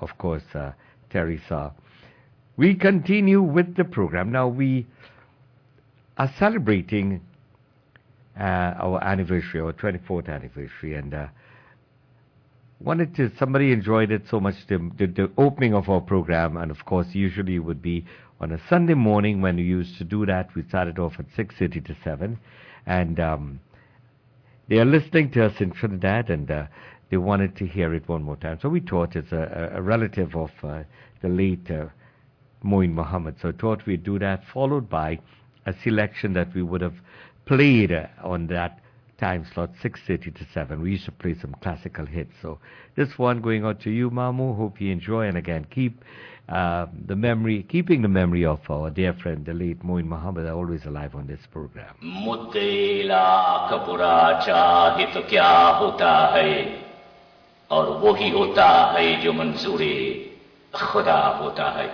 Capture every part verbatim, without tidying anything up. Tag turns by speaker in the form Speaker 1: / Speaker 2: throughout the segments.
Speaker 1: of course, uh, Teresa. We continue with the program. Now, we are celebrating uh, our anniversary, our twenty-fourth anniversary, and uh, wanted to, somebody enjoyed it so much, the, the, the opening of our program, and of course, usually it would be on a Sunday morning when we used to do that. We started off at six thirty to seven, and um, they are listening to us in Trinidad, and uh, they wanted to hear it one more time. So we thought it's a, a relative of uh, the late uh, Moin Muhammad. So I thought we'd do that, followed by a selection that we would have played uh, on that time slot, six thirty to seven. We used to play some classical hits. So this one going out to you, Mamu. Hope you enjoy, and again, keep uh, the memory, keeping the memory of our dear friend, the late Moin Muhammad, always alive on this program.
Speaker 2: Muddela kapura chahe to kya hota hai, aur wohi hota hai jo manzoor-e Khuda hota hai.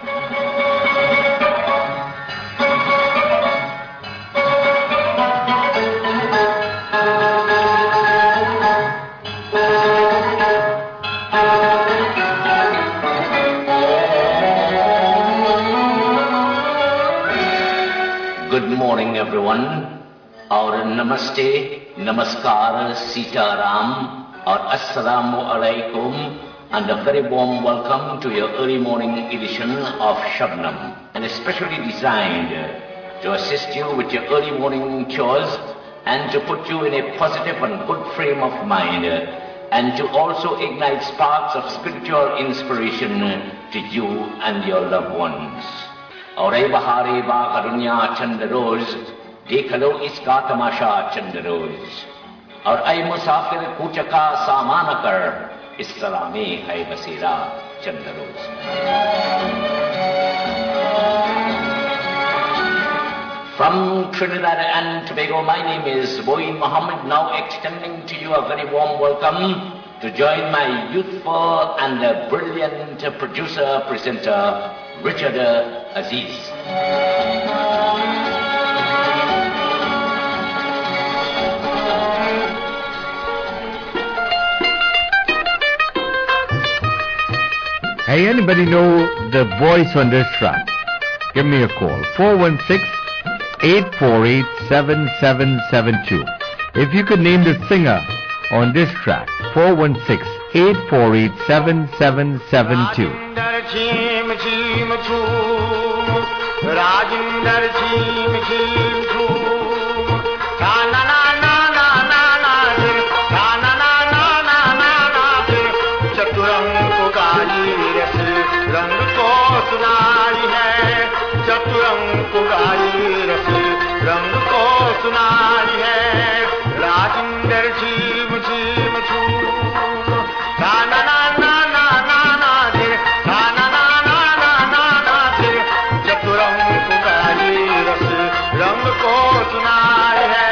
Speaker 2: Good morning, everyone. Our Namaste, Namaskar, Sita Ram, or Assalamu Alaikum, and a very warm welcome to your early morning edition of Shabnam, and especially designed to assist you with your early morning chores and to put you in a positive and good frame of mind, and to also ignite sparks of spiritual inspiration to you and your loved ones. Aure bahare baag dunya chand roz, dekh lo iska tamasha chand roz. Aur ay musafir kuch ka saman kar, is salame hai basira chand roz. From Trinidad and Tobago, my name is Moin Muhammad, now extending to you a very warm welcome to join my youthful and brilliant producer, presenter, Richard Aziz.
Speaker 1: Hey, anybody know the voice on this track? Give me a call. four one six, eight four eight, seven seven seven two. If you could name the singer on this track, four one six, eight four eight, seven seven seven two.
Speaker 3: Rajinder chim chim chum, na na na na na na dir, na na na na na na na dir. Chaturang ko gayi ras, rang ko sunai hai. Chaturang ko gayi ras, rang ko sunai hai. Rajinder chim chim chum, na na na na na na na dir, na na na na na na na dir. Chaturang ko gayi ras, rang ko sunai hai.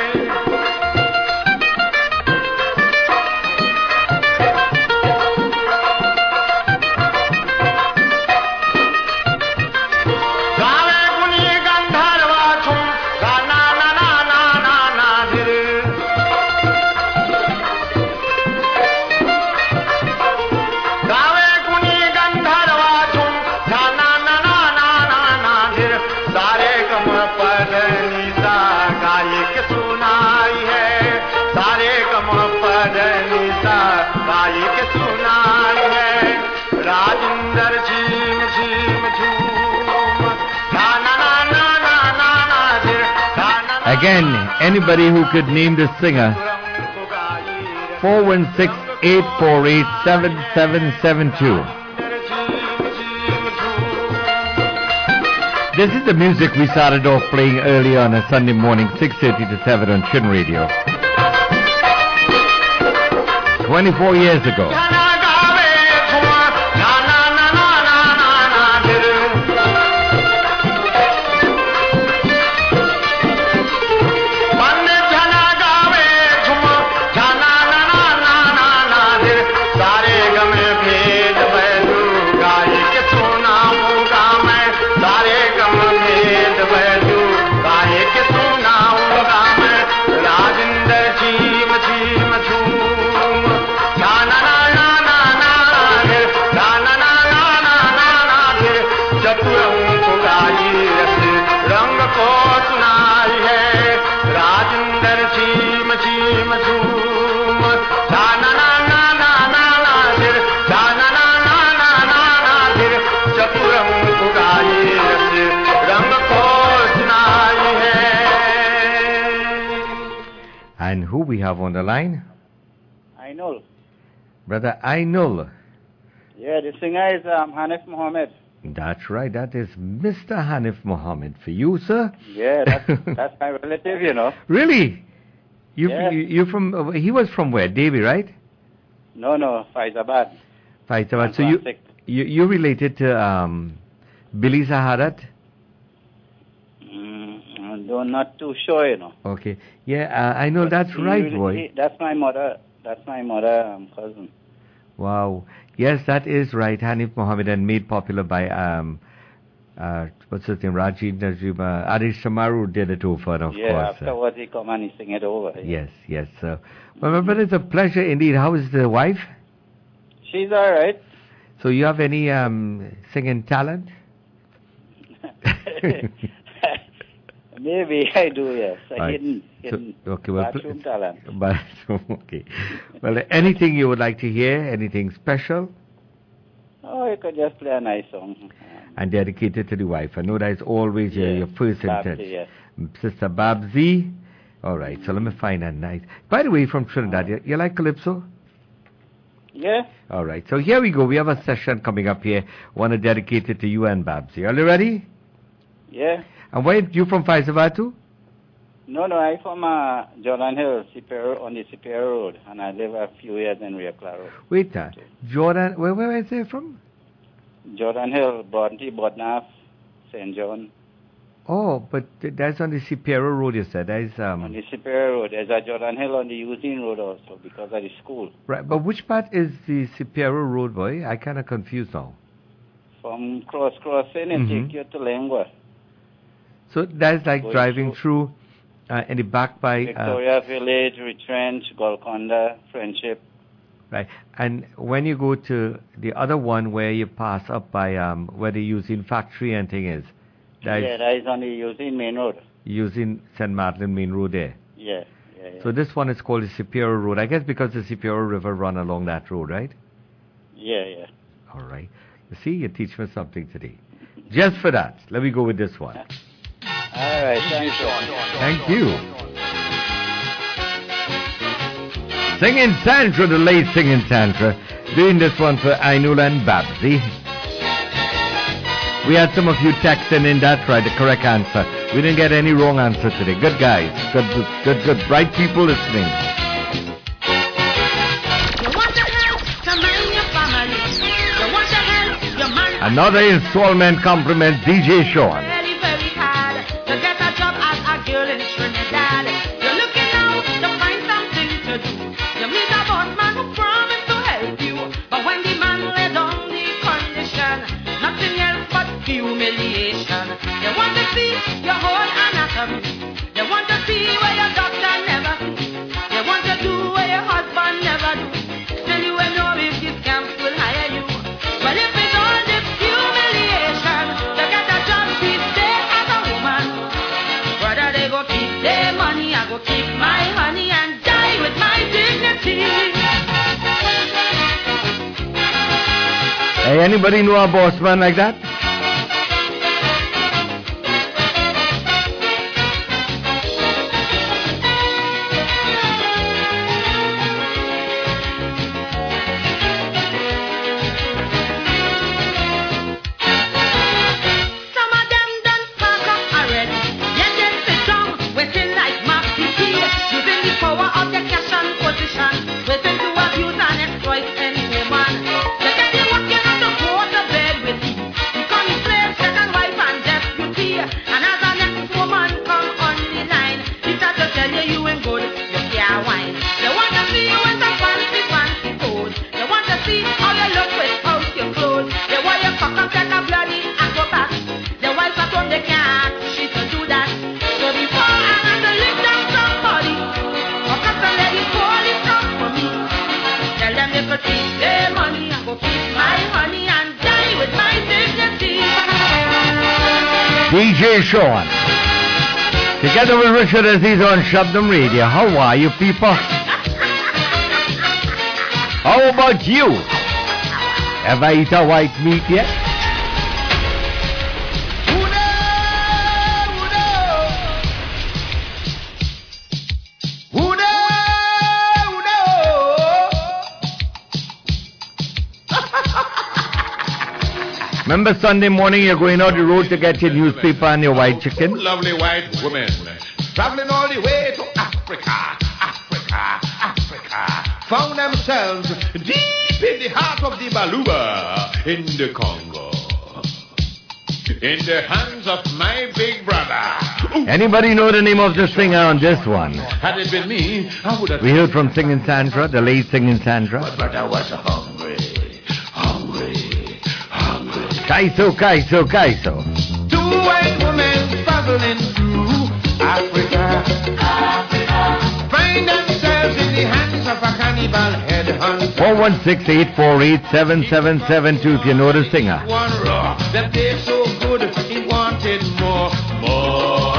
Speaker 3: Gaave guni gandharva chum, ga na na na na na na dir. Gaave guni gandharva chum, ga na na na na na na dir. Sare gam pad nisa gaye ke sunai hai. Sare gam pad nisa gaye ke sunai hai. Rajinder chim chim chum, na na na na na na na dir, na na na.
Speaker 1: Again, anybody who could name the singer, four one six, eight four eight, seven seven seven two. This is the music we started off playing early on a Sunday morning, six thirty to seven on Chin Radio. twenty-four years ago.
Speaker 3: Rajinder chim chim chum, na na na na na
Speaker 1: have on the line?
Speaker 4: I know.
Speaker 1: Brother Ainul.
Speaker 4: Yeah, the singer is um, Hanif Mohammed.
Speaker 1: That's right. That is Mister Hanif Mohammed for you, sir.
Speaker 4: Yeah, that's, that's my relative, you know.
Speaker 1: Really? You,
Speaker 4: Yeah.
Speaker 1: you, you're from, uh, he was from where? Davy, right?
Speaker 4: No, no, Faizabad.
Speaker 1: Faizabad. So you,
Speaker 4: Classic.
Speaker 1: you, you're related to um, Billy Zaharat?
Speaker 4: Mm, I'm not too sure, you know.
Speaker 1: Okay. Yeah, uh, I know
Speaker 4: But
Speaker 1: that's
Speaker 4: he
Speaker 1: right,
Speaker 4: really-
Speaker 1: boy.
Speaker 4: he- that's my mother. That's my mother um, cousin.
Speaker 1: Wow. Yes, that is right. Hanif Mohammed, and made popular by, um, uh, what's his name, Rajiv Najib, uh, Arish Samaru did it over, of
Speaker 4: yeah,
Speaker 1: course. uh,
Speaker 4: afterwards he come and he sing it over.
Speaker 1: yes, yes. Uh, well, but it's a pleasure indeed. How is the wife?
Speaker 4: She's all right.
Speaker 1: So you have any um, singing talent?
Speaker 4: Maybe I do, yes. A
Speaker 1: Right.
Speaker 4: hidden,
Speaker 1: So-
Speaker 4: hidden
Speaker 1: okay, well, pl-
Speaker 4: bathroom talent.
Speaker 1: Bathroom, okay. Well, anything you would like to hear? Anything special?
Speaker 4: Oh, you could just play a nice song. Um,
Speaker 1: And dedicated to the wife. I know that is always your,
Speaker 4: Yeah,
Speaker 1: your first
Speaker 4: Babsy,
Speaker 1: intent.
Speaker 4: yes.
Speaker 1: Sister Babsy. All right, so let me find that nice. By the way, from Trinidad, you, you like Calypso?
Speaker 4: Yeah?
Speaker 1: All right, so here we go. We have a session coming up here. Want to dedicate it to you and Babsy. Are you ready?
Speaker 4: Yeah?
Speaker 1: And where you from Faizabad too?
Speaker 4: No, no, I'm from uh, Jordan Hill, Superior, on the Superior Road, and I live a few years in Rio Claro.
Speaker 1: Wait, uh, Jordan, where, where is it from?
Speaker 4: Jordan Hill, Bounty, Bodnaf, Saint John.
Speaker 1: Oh, but th- that's on the Superior Road, you said. That is,
Speaker 4: On
Speaker 1: um,
Speaker 4: the Superior Road. There's a Jordan Hill on the Eugene Road also because of the school.
Speaker 1: right, but which part is the Superior Road, boy? I kind of confused now.
Speaker 4: From Cross Crossing, it
Speaker 1: Mhm.
Speaker 4: take you to Lengua.
Speaker 1: So that's like
Speaker 4: Going
Speaker 1: driving
Speaker 4: through-
Speaker 1: through uh, in the back by... Uh,
Speaker 4: Victoria Village, Retrench, Golconda, Friendship.
Speaker 1: right, and when you go to the other one where you pass up by um, where the using factory and thing is, that
Speaker 4: Yeah,
Speaker 1: is
Speaker 4: that is on the Eugene Main Road.
Speaker 1: using Saint Martin Main Road there.
Speaker 4: Yeah, yeah, yeah.
Speaker 1: So this one is called the Superior Road. I guess because the Superior River run along that road, right?
Speaker 4: yeah, yeah.
Speaker 1: All right. You see, you teach me something today. Just for that, let me go with this one.
Speaker 4: All right, thanks, Sean.
Speaker 1: Thank you. Singing Tantra, the late Singing Tantra, doing this one for Ainul and Babsy. We had some of you texting in, that's right, the correct answer. We didn't get any wrong answer today. Good guys, good, good, good, bright people listening.
Speaker 5: You want to help to mind your family. You want to help your man.
Speaker 1: Another installment compliment, D J Sean.
Speaker 5: Very, very hard to get a job as a girl in Trinidad. You're looking out to find something to do. You meet a boss man who promised to help you, but when the man laid down the condition, nothing else but humiliation. You want to see your whole anatomy. You want to see where your doctor never see. You want to do where your husband never do. Still you will know if these camps will hire you. But if it's all this humiliation, to get a job these days as a woman, whether they go keep their money, I go keep my honey and die with my dignity.
Speaker 1: Hey, anybody know a boss man like that?
Speaker 5: Some of them done pack up already. Yet they sit down, waiting like Mark P T, using the power of their cash and position, waiting to abuse and exploit any woman. They get you working on the go to bed with you. Become the slave, second wife and deputy. And as the next woman come on the line, he start to tell you you ain't good, you can't whine. They want to see you in some fancy, fancy clothes. They want to see how you look without your clothes. They want you cock up like a bloody acrobat. The wife at home, they can't ask she to do that. So before I have to lick down somebody, or cut to let it call it up for me. Tell them they could keep their money, I go keep my honey and die with my dignity.
Speaker 1: D J Sean. Together with Richard Aziz on Shabdam Radio. How are you people? How about you? Have I eaten white meat yet?
Speaker 3: Who
Speaker 1: Remember Sunday morning you're going out the road to get your newspaper and your white chicken?
Speaker 6: Two lovely white women traveling all the way to Africa, Africa, Africa, found themselves deep in the heart of the Baluba in the Congo. In the hands of my big brother. Ooh.
Speaker 1: Anybody know the name of the singer on this one?
Speaker 6: Had it been me, I would have...
Speaker 1: We heard from Singing Sandra, the late Singing Sandra.
Speaker 2: But I was hungry, hungry, hungry.
Speaker 1: Kaiso, Kaiso, Kaiso.
Speaker 6: Two white women traveling through Africa, Africa, find themselves in the hands of a cannibal headhunter.
Speaker 1: four one six, eight four eight, seven seven seven two if you know the singer.
Speaker 6: One raw, that tastes so good, he wanted more, more.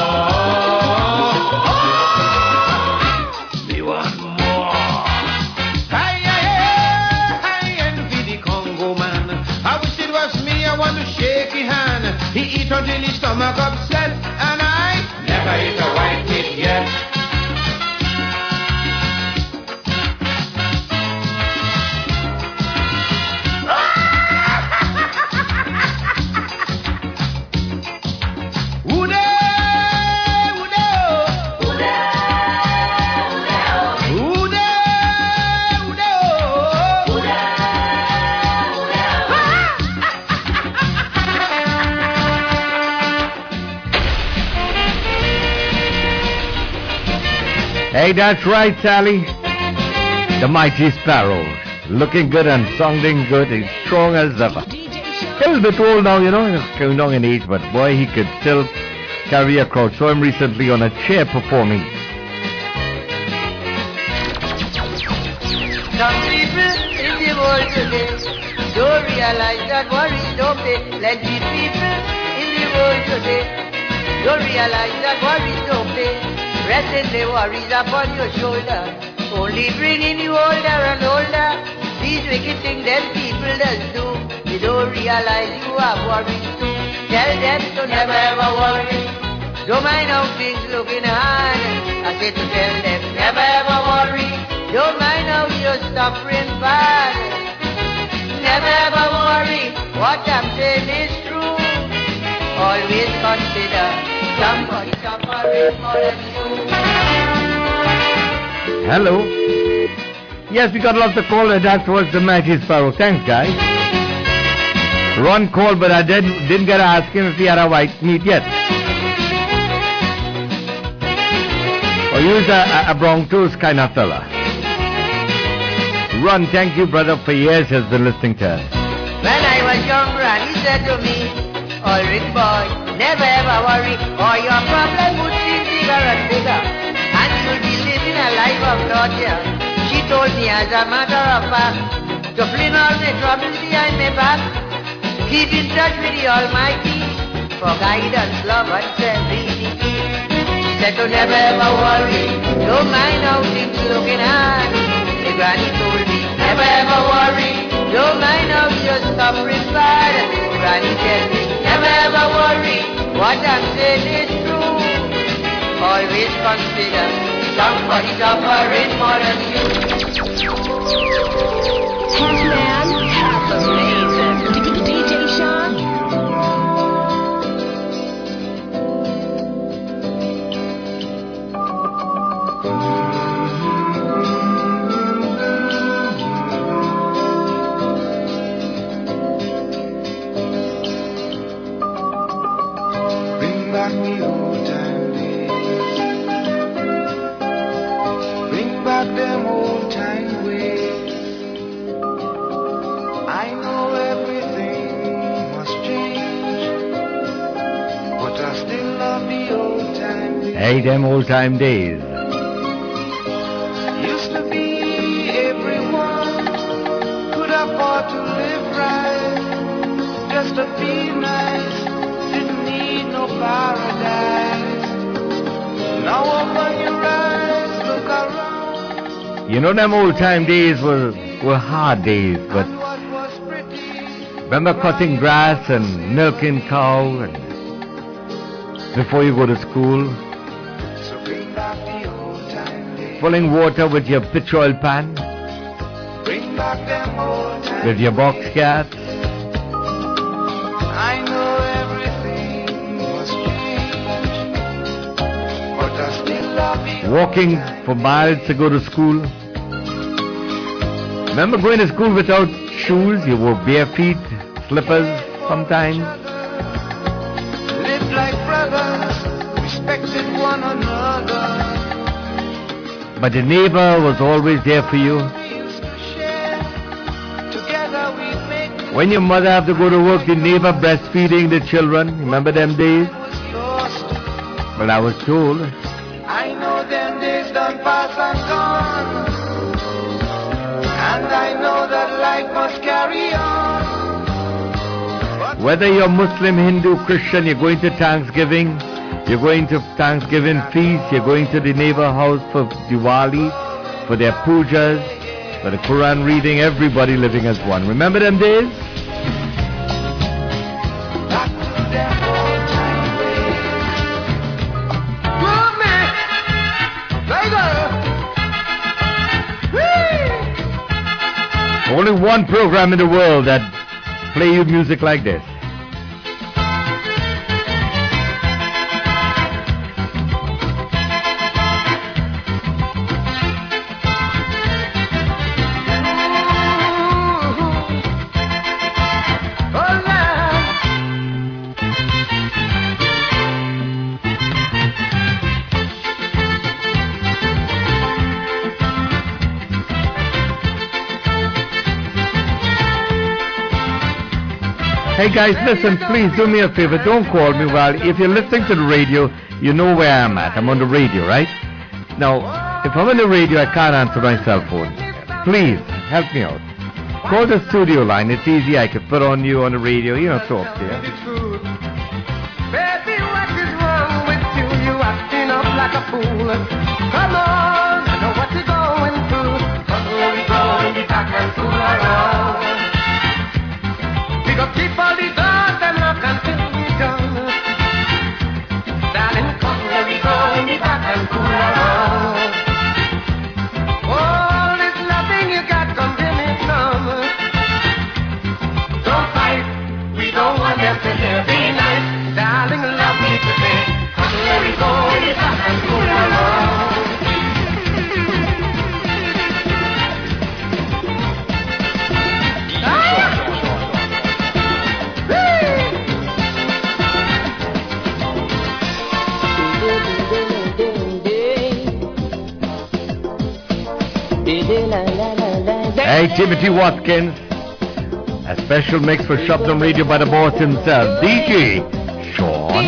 Speaker 6: He want more. Hi, hi, hi, envy the Congo man. I wish it was me, I want to shake his hand. He eat until his stomach upset, and I never ate a white meat yet.
Speaker 1: Hey, that's right, Sally. The mighty sparrow. Looking good and sounding good. He's strong as ever. A little bit old now, you know, he's going down in age, but boy, he could still carry a crowd. Saw him recently on a chair performing.
Speaker 7: Some people in the world today don't realize that worries don't pay. Plenty people in the world today don't realize that worries don't pay. Resting the worries upon your shoulder, only bringing you older and older. These wicked things them people does do, they don't realize you have worries too. Tell them to never ever worry, don't mind how things looking hard. I say to tell them never ever worry, don't mind how you're suffering bad. Never ever worry, what I'm saying is true. Always consider somebody suffering more than you.
Speaker 1: Hello. Yes, we got lots of calls, and that was the mighty sparrow. Thanks, guys. Ron called, but I didn't, didn't get to ask him if he had a white meat yet. Or use a, a, a Broncos kind of fella. Ron, thank you, brother, for years has been listening to us.
Speaker 7: When I was young, Granny said to me, Ulrich boy, never ever worry, or your problem would seem bigger and bigger, and you'll be living a life of torture. She told me as a matter of fact, to fling all my troubles behind my back, keep in touch with the Almighty, for guidance, love and serenity. She said to never ever worry, don't mind how things looking hard. The Granny told me, never ever worry, don't mind how you're suffering bad. Granny tell me, never ever worry, what I'm saying is true. Always consider somebody suffering more than you.
Speaker 8: Man, that's amazing. D J Sean.
Speaker 3: Bring back the old time days. Bring back them old time ways. I know everything must change, but I still love the old time days.
Speaker 1: Hey, them old time days.
Speaker 3: Used to be everyone could afford to live right, just to be nice, didn't need no paradise. Now open your eyes, look around,
Speaker 1: You know, them old time days were, were hard days, but
Speaker 3: and what was pretty,
Speaker 1: remember cutting grass and milking cow and before you go to school,
Speaker 3: so bring back the old time days.
Speaker 1: pulling water with your pitch oil pan,
Speaker 3: Bring back them old time
Speaker 1: with your box cats. walking for miles to go to school. Remember going to school without shoes? You wore bare feet, slippers sometimes.
Speaker 3: Lived like brothers, respected one another.
Speaker 1: But the neighbor was always there for you.
Speaker 3: Together we make
Speaker 1: When your mother have to go to work, the neighbor breastfeeding the children. Remember them days?
Speaker 3: lost.
Speaker 1: Well, I was told.
Speaker 3: I know them days done past and gone. And I know that life must carry on.
Speaker 1: Whether you're Muslim, Hindu, Christian, you're going to Thanksgiving, you're going to Thanksgiving feast, you're going to the neighbor house for Diwali, for their pujas, for the Quran reading, everybody living as one. Remember them days?
Speaker 3: Back to them old time ways. Move me, tiger. Whee!
Speaker 1: Only one program in the world that play you music like this. Hey guys, listen, please do me a favor. Don't call me while, if you're listening to the radio, you know where I'm at. I'm on the radio, right? Now, if I'm on the radio, I can't answer my cell phone. Please, help me out. Call the studio line. It's easy. I can put on you on the radio, you know, talk to you.
Speaker 3: Baby, what is wrong with you? You acting up like a fool. Come on, I know what you're going through. Come on, we go in the back and fool around. We go keep all the doors and lock until we done. Darling, come here we go in the back and fool around. All this loving you got, come give me some. Don't fight, we don't want them to hear. Be nice, darling, love me today. Come here we go in the back and fool around.
Speaker 1: Hey, Timothy Watkins. A special mix for Shopdom Radio by the boss himself, D J Sean.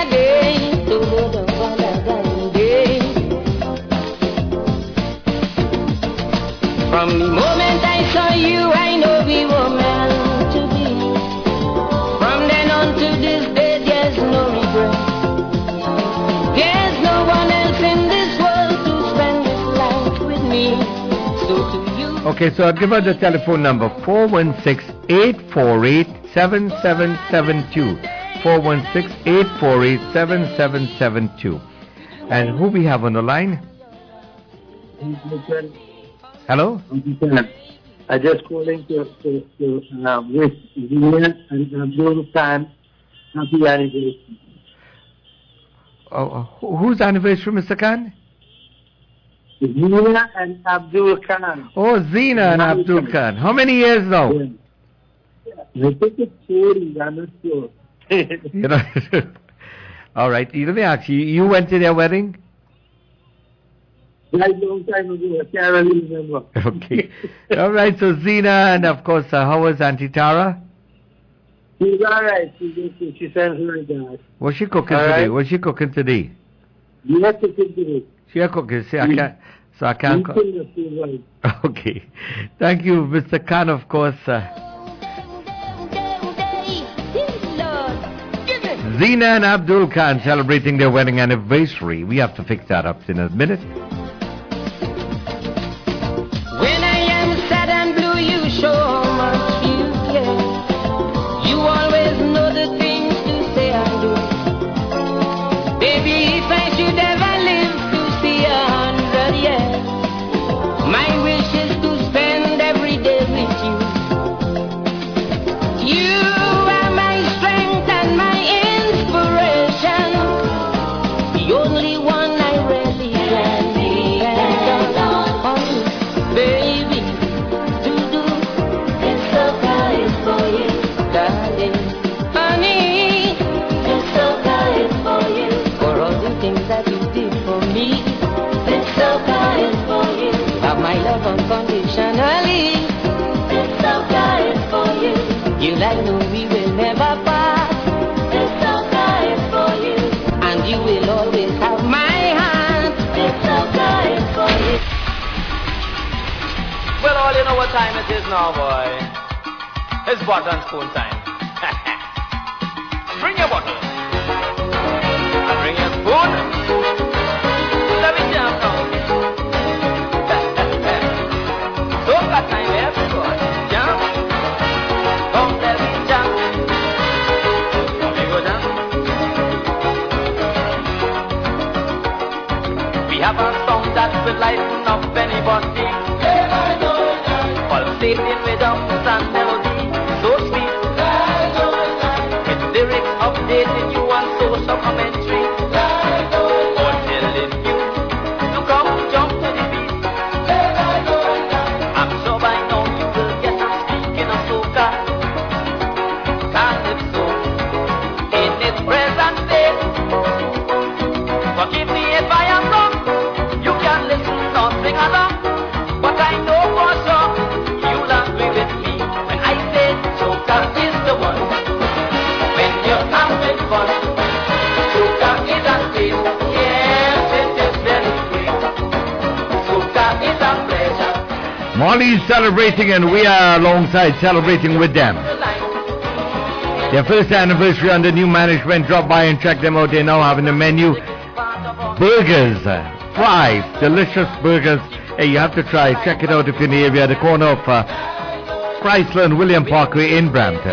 Speaker 7: From the moment I saw you, I know we were meant to be. From then on to this day, there's no regret. There's no one else in this world to spend this life with me. So to you.
Speaker 1: Okay, so I'll give her the telephone number, four one six, eight four eight, seven seven seven two. four one six, eight four eight, seven seven seven two. And who we have on the line? Hello?
Speaker 9: I just calling to, to, to uh, wish Zina and Abdul Khan happy anniversary.
Speaker 1: Oh, uh, who- whose anniversary, Mister Khan?
Speaker 9: Zina and Abdul Khan.
Speaker 1: Oh, Zina and Abdul Khan. How many years now?
Speaker 9: Yeah. I think it's forty, I'm not sure.
Speaker 1: You know. All right. Let me ask you. You went to their wedding?
Speaker 9: Right long time ago, I can't really remember.
Speaker 1: Okay. All right. So Zina and of course, uh, how was Auntie Tara?
Speaker 9: She's alright, she's okay. She sends her regards.
Speaker 1: What's she cooking
Speaker 9: All
Speaker 1: today?
Speaker 9: right.
Speaker 1: What's she cooking today?
Speaker 9: You have to think of it.
Speaker 1: She a cooking. See, I can't. So I can't. Co-
Speaker 9: You think of it, right.
Speaker 1: okay. Thank you, Mister Khan. Of course. Uh, Zina and Abdul Khan celebrating their wedding anniversary. We have to fix that up in a minute.
Speaker 7: When I am sad and blue, you show how much you care. You always know the things to say and do. Baby, if I should ever live to see a hundred years, my wish is to spend every day with you. You are my strength and my inspiration, the only one I really can.
Speaker 5: You like know we will never part. This soca is for you, and you will always have my hand. This soca is for you.
Speaker 10: Well, all you know what time it is now, boy. It's butter and spoon time. Bring your bottle. And bring your spoon. Let me jump now. Soca time, everybody. Jump. Come, let me jump. Come, we go jump. We have a song that will lighten up anybody. Pulsating with songs and melody, so sweet. With lyrics updating you on social commentary. Or telling you to come jump to the beat. I'm sure by now you will get I'm speaking of soca. Calypso in its present state. Forgive me if I am wrong. You can listen or sing along, but I know for sure you'll agree with me when I say soca is the one. When you're having fun, soca is a state. Yes, it is very great. Soca is a pleasure.
Speaker 1: Molly's celebrating and we are alongside celebrating with them. Their first anniversary under new management. Drop by and check them out. They're now having a menu. Burgers, fries, delicious burgers. Hey, you have to try. Check it out if you're in the area. The corner of uh, Chrysler and William Parkway in Brampton.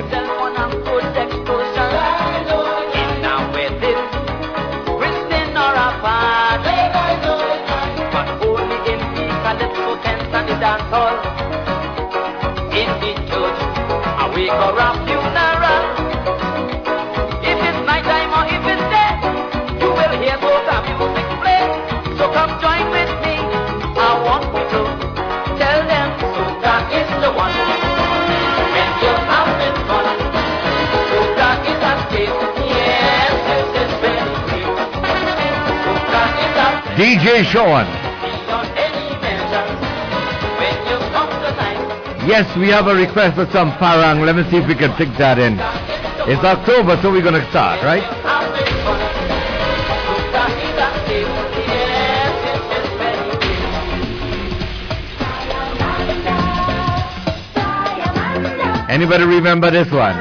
Speaker 10: In the church, a wake or a funeral. If it's night time or if it's day, you will hear soca music play. So come join with me. I want you to tell them soca is the one. When you're having fun, soca is a state. Yes, this is very great. Soca is a
Speaker 1: D J Sean. Yes, we have a request for some parang. Let me see if we can take that in. It's October, so we're going to start, right? Anybody remember this one?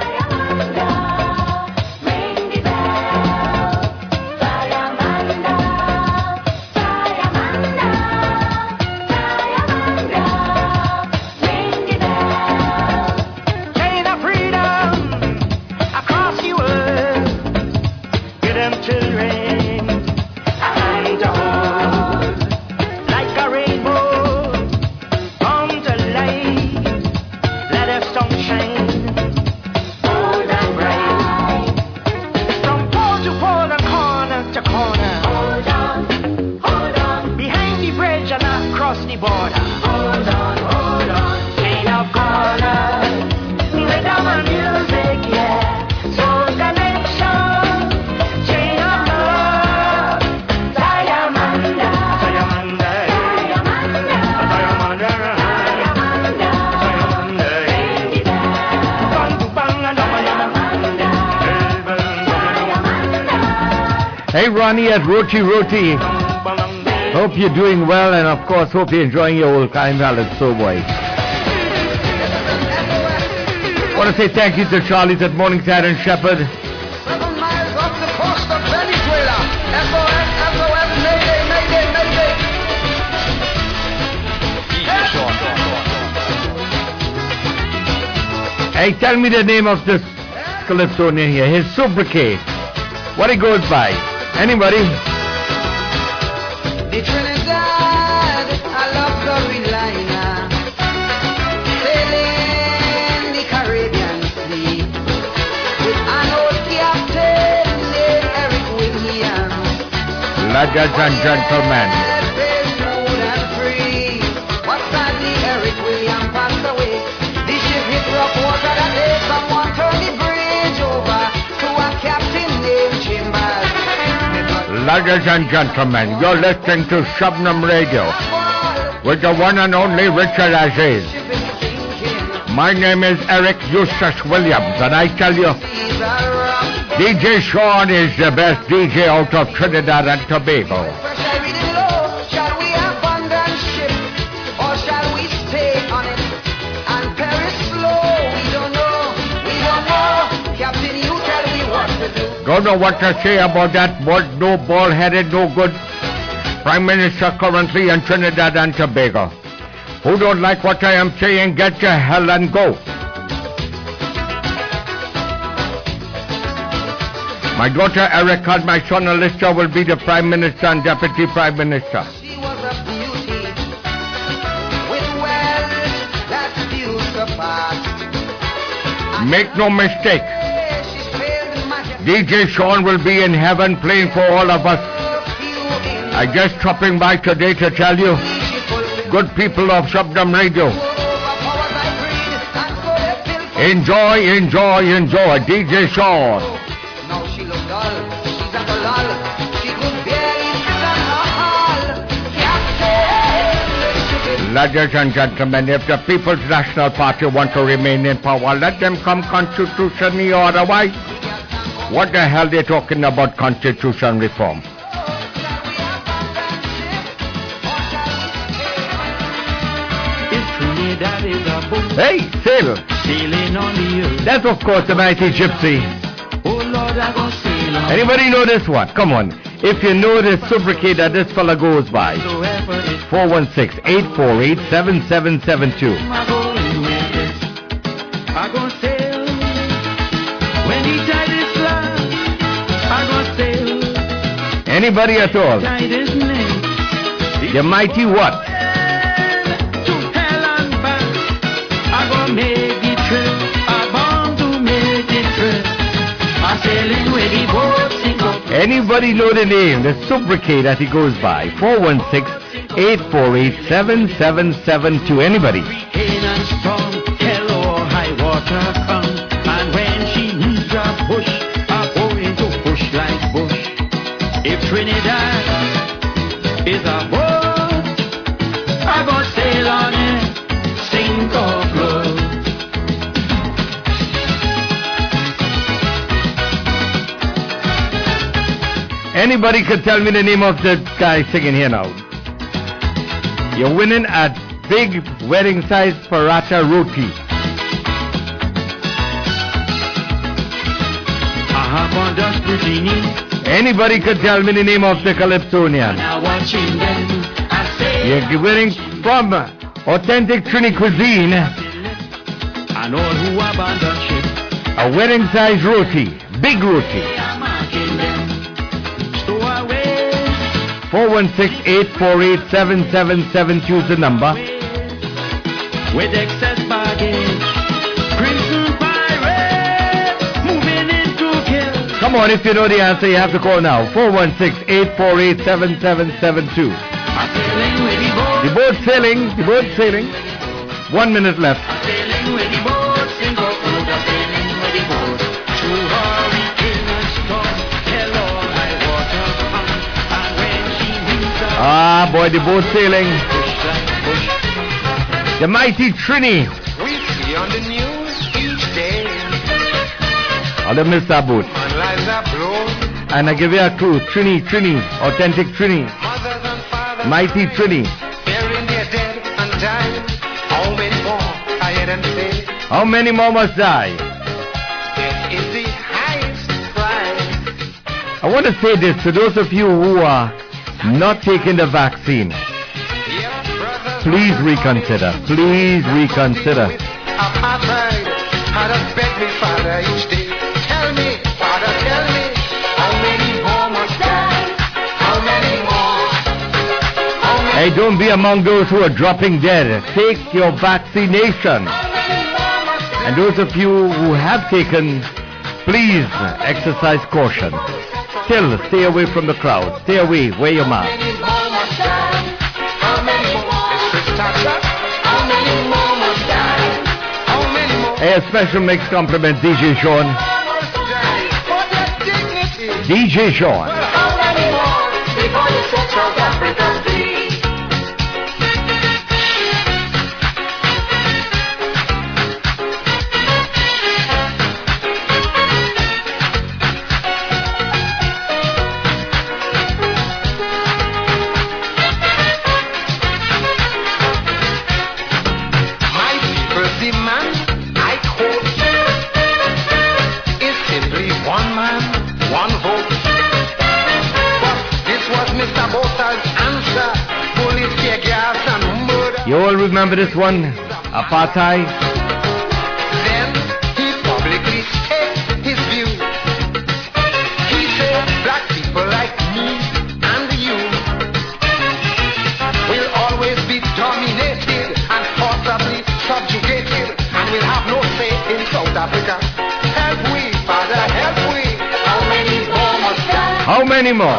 Speaker 1: Hey Ronnie at Roti Roti. Hope you're doing well, and of course hope you're enjoying your old time ballad, so boy. Want to say thank you to Charlie's at Morningside and Shepherd.
Speaker 3: Seven miles off the coast of Venezuela. S O S, S O S, Mayday, Mayday, Mayday.
Speaker 1: Hey, tell me the name of this calypso in here. His sobriquet. What it goes by? Anybody?
Speaker 3: The Trinidad, I love Carolina, sailing the Caribbean Sea with an old captain named Eric Williams.
Speaker 1: Ladies and gentlemen.
Speaker 3: Smooth and free. What sadly Eric Williams passed away. The ship hit rough water that day. Someone turned the bridge over to a captain named Chambers.
Speaker 1: Ladies and gentlemen, you're listening to Shabnam Radio with the one and only Richard Aziz. My name is Eric Eustace Williams, and I tell you, D J Sean is the best D J out of Trinidad and Tobago.
Speaker 3: Shall we low? Shall we abandon ship? Or shall we stay on it and perish slow? We don't know. We don't know. Captain, you tell me what to do.
Speaker 1: Don't know what to say about that. But no bald-headed, no good Prime Minister currently in Trinidad and Tobago. Who don't like what I am saying, get to hell and go. My daughter Erica and my son Alicia will be the Prime Minister and Deputy Prime Minister.
Speaker 3: She was a beauty with wealth that few surpassed.
Speaker 1: Make no mistake,
Speaker 3: She's failed in majesty.
Speaker 1: D J Sean will be in heaven playing for all of us. I just dropping by today to tell you, good people of Shabdam Radio, enjoy, enjoy, enjoy D J Sean.
Speaker 3: Now she look dull, she's at a lull. She could barely sit on her hall. Captain,
Speaker 1: Ladies and gentlemen, if the People's National Party want to remain in power, let them come constitutionally or otherwise. What the hell they talking about constitution reform? Hey, sail.
Speaker 11: Sailing on the earth.
Speaker 1: That's of course the mighty gypsy.
Speaker 11: Oh Lord, I go sail on.
Speaker 1: Anybody know this one? Come on. If you know this sobriquet that this fella goes by. four one six, eight four eight, seven seven seven two.
Speaker 11: I go I go sail. When the tide is flat, I go sail.
Speaker 1: Anybody at all?
Speaker 11: Tide is next.
Speaker 1: The mighty what?
Speaker 11: I go make the trip, I bound to make the trip. I'm sailing with the boat sink up.
Speaker 1: Anybody know the name, the sobriquet that he goes by? four one six, eight four eight, seven seven seven two. Anybody?
Speaker 11: Rain and storm, hell or high water come. And when she needs a push, I'm going to push like bush. If Trinidad is a boat, I go sail on it, sink or float.
Speaker 1: Anybody could tell me the name of the guy singing here now? You're winning a big wedding size paratha roti. Anybody could tell me the name of the Calypsonian? You're winning from authentic Trini cuisine
Speaker 11: And all who abandon ship,
Speaker 1: a wedding size roti, big roti.
Speaker 11: I'm marking them. Stow away
Speaker 1: four one six, eight four eight, seven seven seven two is the number.
Speaker 11: with excess baggage. Crimson pirate moving into kill.
Speaker 1: Come on, if you know the answer, you have to call now. four one six, eight four eight, seven seven seven two.
Speaker 11: I'm sailing with the boat.
Speaker 1: The boat sailing, the boat sailing. One minute left.
Speaker 11: I'm sailing with the boat. Sing up, I'm sailing with the boat. Through hurricane and storm, hell or high water come. And when she meets a
Speaker 1: Ah, boy, the boat sailing.
Speaker 11: push like push.
Speaker 1: The mighty Trini.
Speaker 3: we see on the news each day.
Speaker 1: On the Mister Boat.
Speaker 3: Man lives are blown.
Speaker 1: And I give you a clue. Trini, Trini, authentic Trini.
Speaker 3: Mothers and fathers
Speaker 1: Mighty Trini.
Speaker 3: burying their dead and dying. How many more? I hear them say.
Speaker 1: How many more must die?
Speaker 3: Death is the highest price.
Speaker 1: I want to say this to those of you who are not taking the vaccine.
Speaker 3: Yeah, brothers.
Speaker 1: Please reconsider. Please reconsider.
Speaker 3: Apartheid. Had to beg me, Father, each day. Tell me, Father, tell me. How many more must die? How many more? How many
Speaker 1: Hey, don't be among those who are dropping dead. Take your vaccination. And those of you who have taken, please exercise caution. Still, stay away from the crowd. Stay away. Wear your mask.
Speaker 3: more must die? How many more? It's Chris Thatcher. How many more must die? How many more
Speaker 1: Hey, a special mixed compliment, D J Sean.
Speaker 3: must die? For their dignity.
Speaker 1: D J Sean.
Speaker 3: How many more before you set South Africa free?
Speaker 1: You all remember this one? Apartheid?
Speaker 3: Then he publicly stated his view. He said black people like me and you will always be dominated and forcibly subjugated, and will have no say in South Africa. Help we, Father, help we. How many more must die?
Speaker 1: How many more?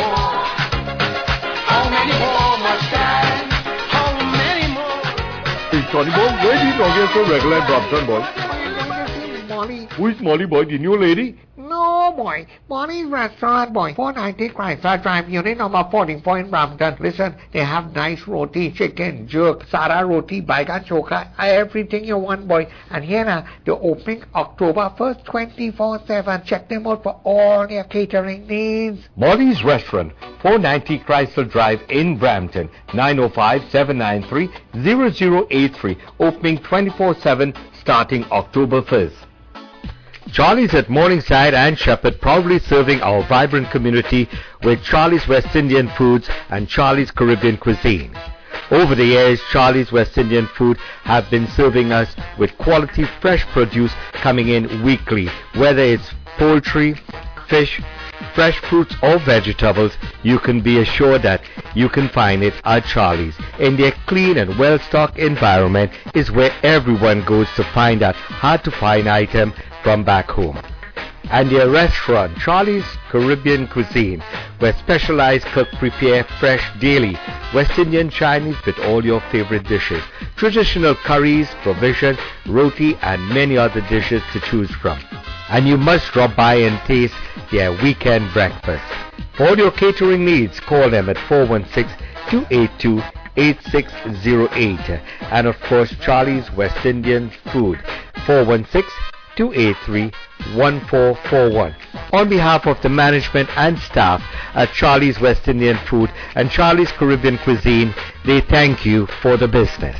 Speaker 3: How many more must die? How many more?
Speaker 6: Hey, Tony boy, where did you get so regular in Brampton, boy?
Speaker 12: Molly.
Speaker 6: Who is Molly, boy? The new lady?
Speaker 12: No, boy. Molly's restaurant, boy. four ninety Chrysler Drive, unit number forty-four in Brampton. Listen, they have nice roti, chicken, jerk, Sara roti, baigan choka, everything you want, boy. And here now, they're opening October first, twenty-four seven. Check them out for all their catering needs.
Speaker 1: Molly's Restaurant, four ninety Chrysler Drive in Brampton, nine oh five, seven nine three, zero zero eight three. Opening twenty-four seven starting October first. Charlie's at Morningside and Shepherd, proudly serving our vibrant community with Charlie's West Indian Foods and Charlie's Caribbean Cuisine. Over the years, Charlie's West Indian Food have been serving us with quality fresh produce coming in weekly. Whether it's poultry, fish, fresh fruits or vegetables, you can be assured that you can find it at Charlie's. In their clean and well-stocked environment is where everyone goes to find out how to find items from back home. And their restaurant, Charlie's Caribbean Cuisine, where specialized cooks prepare fresh daily West Indian Chinese with all your favorite dishes, traditional curries, provisions, roti and many other dishes to choose from. And you must drop by and taste their weekend breakfast. For all your catering needs, call them at four one six, two eight two, eight six zero eight. And of course, Charlie's West Indian Food, four one six, two eight three, one four four one. On behalf of the management and staff at Charlie's West Indian Food and Charlie's Caribbean Cuisine, they thank you for the business.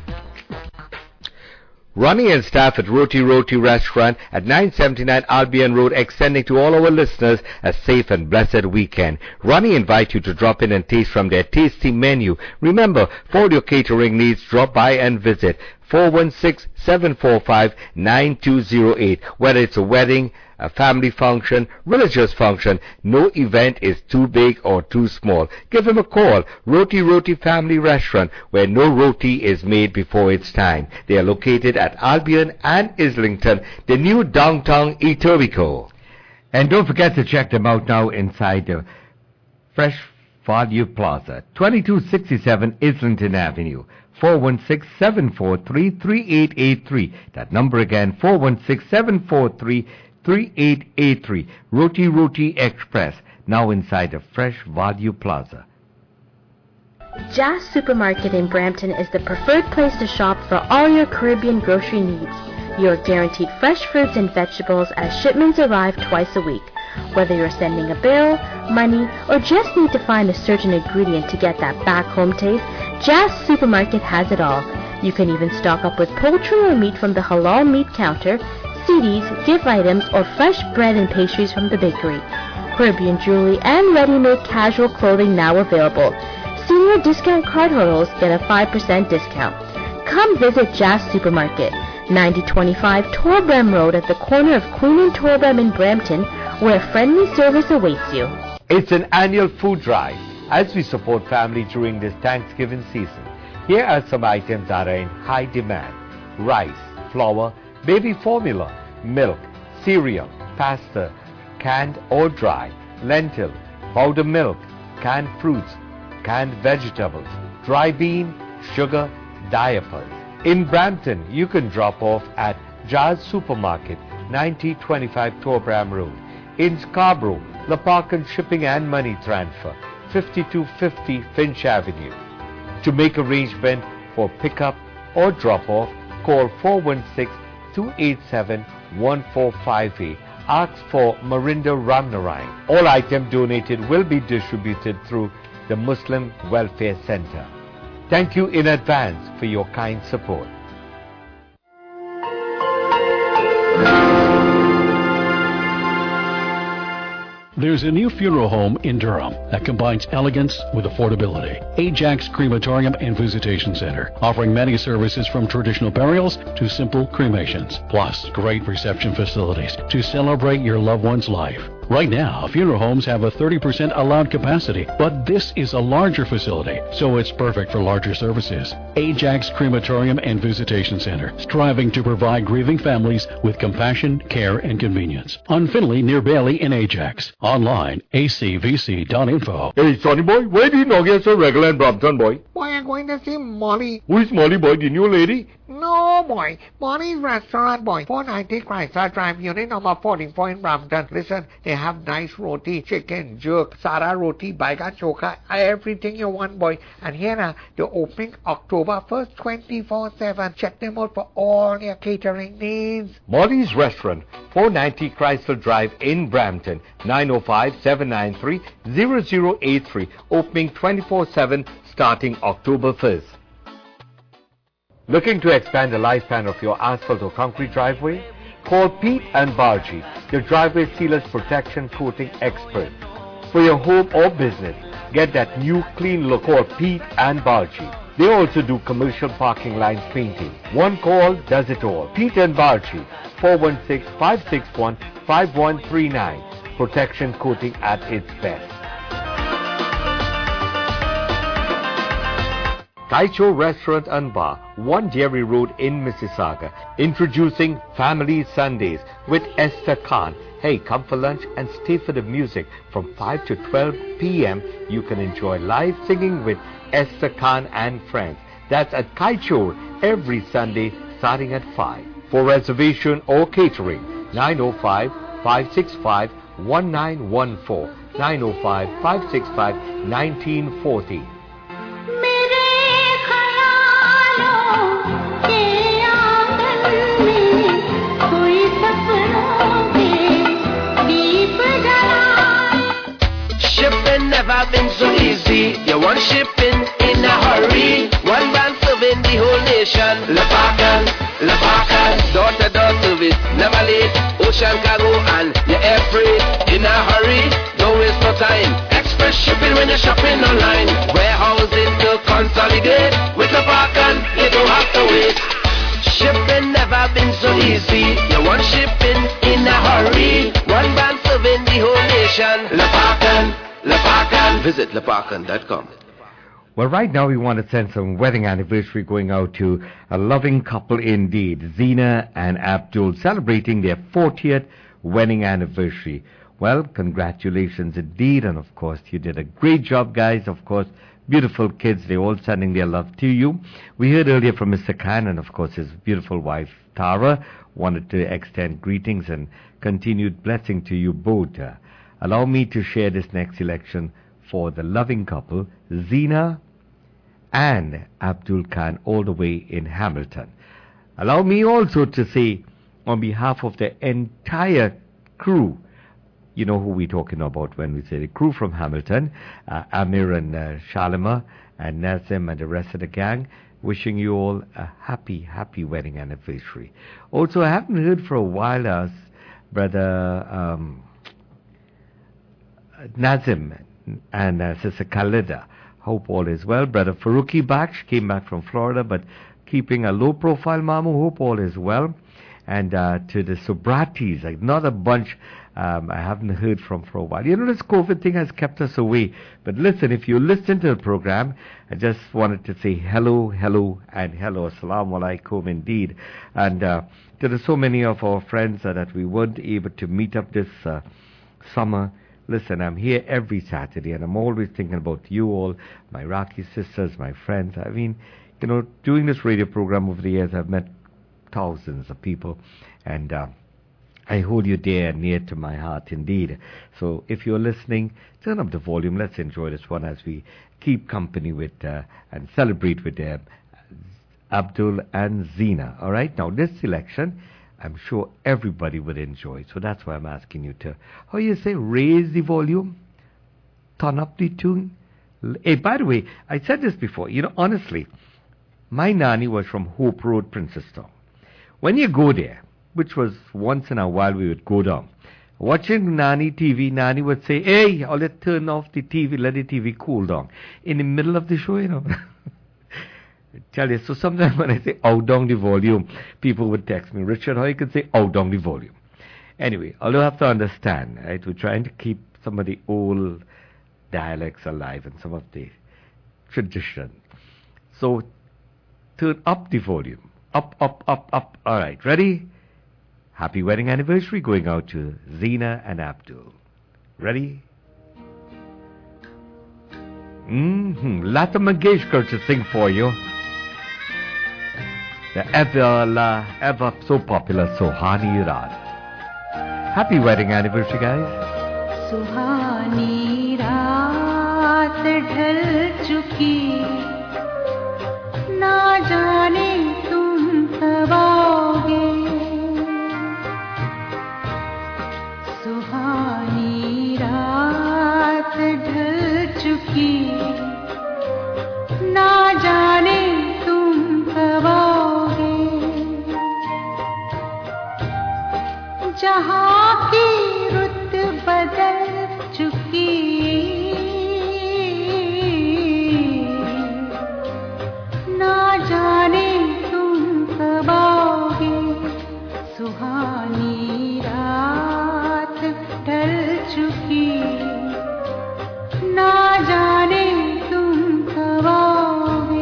Speaker 1: Ronnie and staff at Roti Roti Restaurant at nine seventy-nine Albion Road, extending to all our listeners a safe and blessed weekend. Ronnie invite you to drop in and taste from their tasty menu. Remember, for all your catering needs, drop by and visit four one six, seven four five, nine two zero eight. Whether it's a wedding, a family function, religious function, no event is too big or too small. Give him a call. Roti Roti Family Restaurant, where no roti is made before its time. They are located at Albion and Islington, the new downtown Etobicoke. And don't forget to check them out now inside the Fresh Value Plaza, twenty-two sixty-seven Islington Avenue. four one six, seven four three, three eight eight three. That number again, four one six, seven four three, three eight eight three. Roti Roti Express, now inside the Fresh Value Plaza.
Speaker 13: Jazz Supermarket in Brampton is the preferred place to shop for all your Caribbean grocery needs. You're guaranteed fresh fruits and vegetables as shipments arrive twice a week. Whether you're sending a bill, money, or just need to find a certain ingredient to get that back-home taste, Jazz Supermarket has it all. You can even stock up with poultry or meat from the halal meat counter, C Ds, gift items, or fresh bread and pastries from the bakery. Caribbean jewelry and ready-made casual clothing now available. Senior discount card holders get a five percent discount. Come visit Jazz Supermarket, ninety twenty-five Torbram Road at the corner of Queen and Torbram in Brampton, where friendly service awaits you.
Speaker 1: It's an annual food drive as we support family during this Thanksgiving season. Here are some items that are in high demand: rice, flour, baby formula, milk, cereal, pasta, canned or dry, lentil, powdered milk, canned fruits, canned vegetables, dry bean, sugar, diapers. In Brampton, you can drop off at Jazz Supermarket, ninety twenty-five Torbram Road. In Scarborough, La Parkin Shipping and Money Transfer, fifty-two fifty Finch Avenue. To make arrangement for pickup or drop-off, call four one six, two eight seven, one four five eight. Ask for Marinda Ramnarine. All items donated will be distributed through the Muslim Welfare Center. Thank you in advance for your kind support.
Speaker 14: There's a new funeral home in Durham that combines elegance with affordability. Ajax Crematorium and Visitation Center, offering many services from traditional burials to simple cremations, plus great reception facilities to celebrate your loved one's life. Right now, funeral homes have a thirty percent allowed capacity, but this is a larger facility, so it's perfect for larger services. Ajax Crematorium and Visitation Center, striving to provide grieving families with compassion, care, and convenience. On Finley, near Bailey in Ajax. Online, a c v c dot info.
Speaker 1: Hey, Sonny boy, where do you know get so regular in Brampton, boy?
Speaker 12: Boy, I'm going to see Molly.
Speaker 1: Who is Molly, boy? The new lady?
Speaker 12: No, boy. Molly's Restaurant, boy. four ninety Chrysler Drive, unit number forty-four in Brampton. Listen, they have nice roti, chicken, jerk, Sara roti, baigan choka, everything you want, boy. And here now, they're opening October first, twenty-four seven. Check them out for all your catering needs.
Speaker 1: Molly's Restaurant, four ninety Chrysler Drive in Brampton, nine oh five, seven nine three, zero zero eight three. Opening twenty-four seven, starting October first. Looking to expand the lifespan of your asphalt or concrete driveway? Call Pete and Bargy, the driveway sealers protection coating expert. For your home or business, get that new clean look. Call Pete and Bargy. They also do commercial parking lines painting. One call does it all. Pete and Bargy, four one six, five six one, five one three nine. Protection coating at its best. Kaicho Restaurant and Bar, one Dairy Road in Mississauga, introducing Family Sundays with Esther Khan. Hey, come for lunch and stay for the music from five to twelve p m You can enjoy live singing with Esther Khan and friends. That's at Kaicho every Sunday starting at five. For reservation or catering, nine oh five, five six five, one nine one four, nine oh five, five six five, one nine four zero.
Speaker 15: Shipping never been so easy. You want shipping in a hurry. One man serving the whole nation. Lepakan, Lepakan, door to door service, never late. Ocean cargo and your air freight in a hurry. Don't waste no time. Express shipping when you're shopping online. Warehousing to consolidate. With Lepakan, you don't have to wait. Shipping never been so easy. You want shipping in a hurry. One man serving the whole nation. Lepakan, Lepakan. Visit lepakan dot com.
Speaker 1: Well, right now we want to send some wedding anniversary going out to a loving couple indeed, Zina and Abdul, celebrating their fortieth wedding anniversary. Well, congratulations indeed, and of course you did a great job, guys. Of course, beautiful kids, they're all sending their love to you. We heard earlier from Mister Khan, and of course his beautiful wife Tara wanted to extend greetings and continued blessing to you both. Uh, allow me to share this next selection for the loving couple, Zina and Abdul Khan, all the way in Hamilton. Allow me also to say, on behalf of the entire crew, you know who we're talking about when we say the crew from Hamilton, uh, Amir and uh, Shalima and Nazim and the rest of the gang, wishing you all a happy, happy wedding anniversary. Also, I haven't heard for a while, uh, Brother um, Nazim and uh, Sister Khalida. Hope all is well. Brother Faruqi Baksh came back from Florida, but keeping a low profile, Mamu. Hope all is well. And uh, to the Subratis, like not a bunch um, I haven't heard from for a while. You know, this COVID thing has kept us away. But listen, if you listen to the program, I just wanted to say hello, hello, and hello. Assalamu alaikum indeed. And uh, to the so many of our friends uh, that we weren't able to meet up this uh, summer. Listen, I'm here every Saturday, and I'm always thinking about you all, my Iraqi sisters, my friends. I mean, you know, doing this radio program over the years, I've met thousands of people, and uh, I hold you dear and near to my heart indeed. So if you're listening, turn up the volume. Let's enjoy this one as we keep company with uh, and celebrate with uh, Abdul and Zina. All right, now this selection, I'm sure everybody would enjoy. So that's why I'm asking you to, how you say, raise the volume, turn up the tune. Hey, by the way, I said this before. You know, honestly, my nanny was from Hope Road, Princestown. When you go there, which was once in a while we would go down, Watching Nani T V, Nani would say, hey, oh, let's turn off the T V, let the T V cool down. In the middle of the show, you know. Tell you, so sometimes when I say out down the volume, people would text me, Richard, how you can say out down the volume? Anyway, although I have to understand, right, we're trying to keep some of the old dialects alive and some of the tradition. So, turn up the volume. Up, up, up, up. All right, ready? Happy wedding anniversary going out to Zina and Abdul. Ready? Mm-hmm. Lata Mangeshkar to sing for you. The ever, la, ever so popular Sohani Raat. Happy wedding anniversary, guys.
Speaker 16: सुहानी रात ढल चुकी ना जाने तुम कब आओगे सुहानी रात ढल चुकी ना जाने तुम कब आओगे जहाँ की रुत बदल चुकी ना जाने तुम कब आओगे सुहानी रात ढल चुकी ना जाने तुम कब आओगे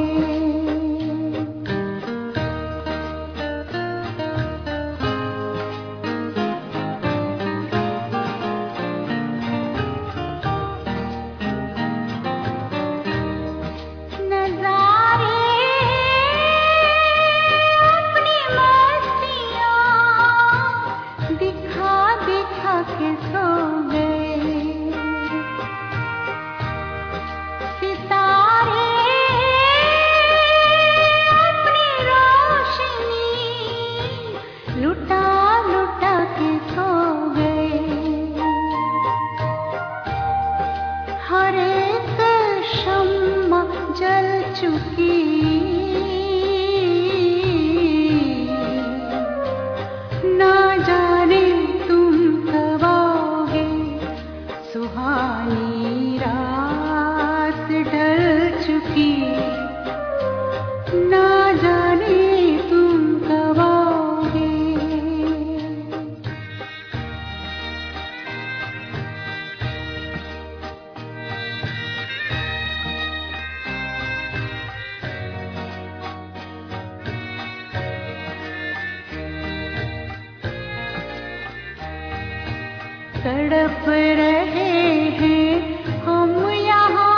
Speaker 16: तड़प रहे हैं हम यहाँ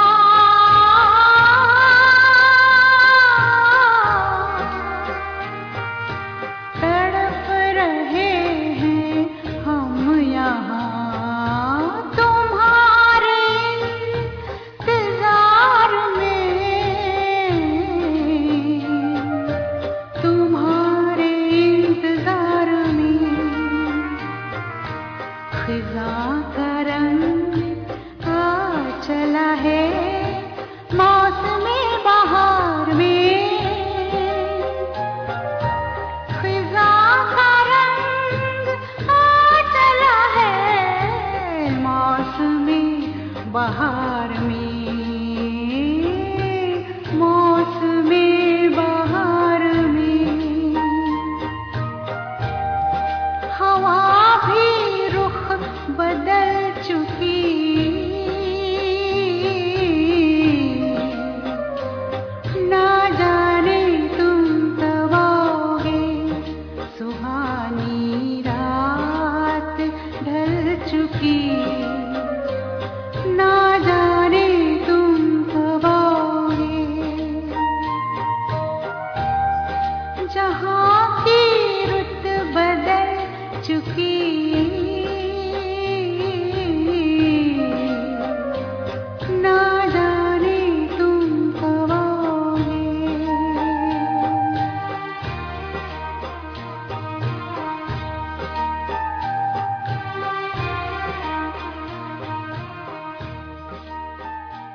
Speaker 16: तड़प रहे हैं हम यहाँ तुम्हारे इंतजार में तुम्हारे इंतजार में खिजा का रंग आ चला है मौसमे बहार में खिजा का रंग आ चला है मौसमे बहार में मौसमे बहार में हवा भी बदल चुकी ना जाने तुम कब आओगे सुहानी रात ढल चुकी ना जाने तुम कब आओगे जहाँ की रुत बदल चुकी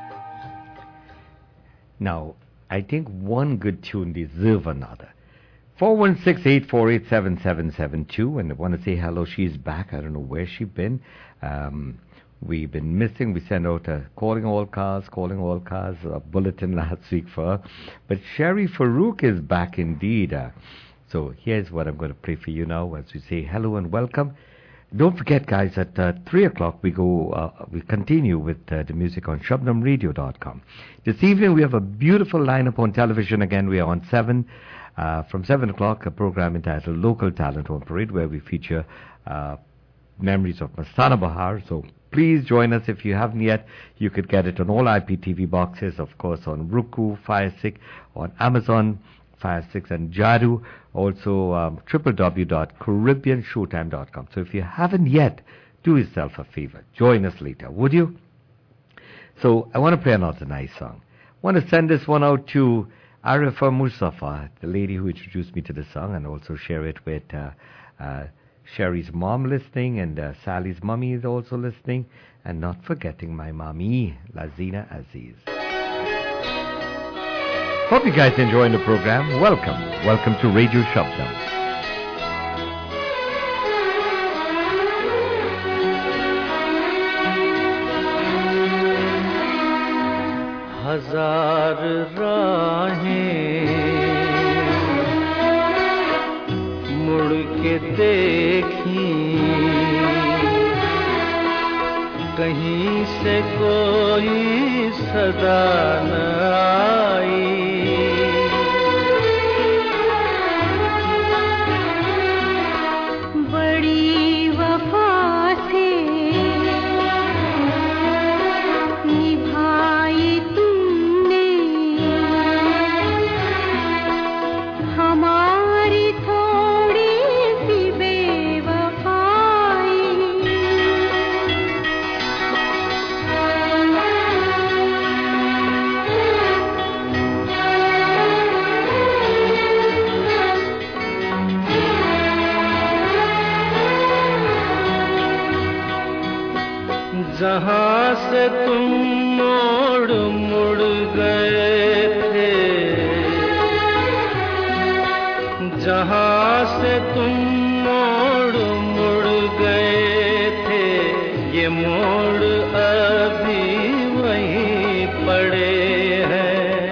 Speaker 1: Now, I think one good tune deserves another. four one six, eight four eight, seven seven seven two. And I want to say hello. She's back. I don't know where she's been. Um, we've been missing. We sent out a calling all cars, calling all cars, a bulletin last week for her. But Sherry Farouk is back indeed. Uh, so here's what I'm going to play for you now as we say hello and welcome. Don't forget, guys, at uh, three o'clock we go, uh, we continue with uh, the music on shabnam radio dot com. This evening we have a beautiful lineup on television. Again, we are on seven. Uh, from seven o'clock, a program entitled Local Talent on Parade, where we feature uh, memories of Mastana Bahar. So please join us if you haven't yet. You could get it on all I P T V boxes, of course, on Roku, Fire Stick, on Amazon Fire Sticks, and Jadu. Also, um, w w w dot caribbean showtime dot com. So if you haven't yet, do yourself a favor. Join us later, would you? So I want to play another nice song. I want to send this one out to Arifa Mustafa, the lady who introduced me to the song, and also share it with uh, uh, Sherry's mom listening, and uh, Sally's mommy is also listening, and not forgetting my mommy, Lazina Aziz. Hope you guys enjoying the program. Welcome. Welcome to Radio Shabnam.
Speaker 17: हजार राहें मुड़ के देखी, कहीं से कोई सदा न आई।
Speaker 16: बड़ी वफा से निभाई तुमने हमारी थोड़ी सी बेवफाई।
Speaker 17: जहाँ से तुम मोड़ मुड़ गए थे, जहाँ से तुम मोड़ मुड़ गए थे, ये मोड़ अभी वहीं पड़े हैं।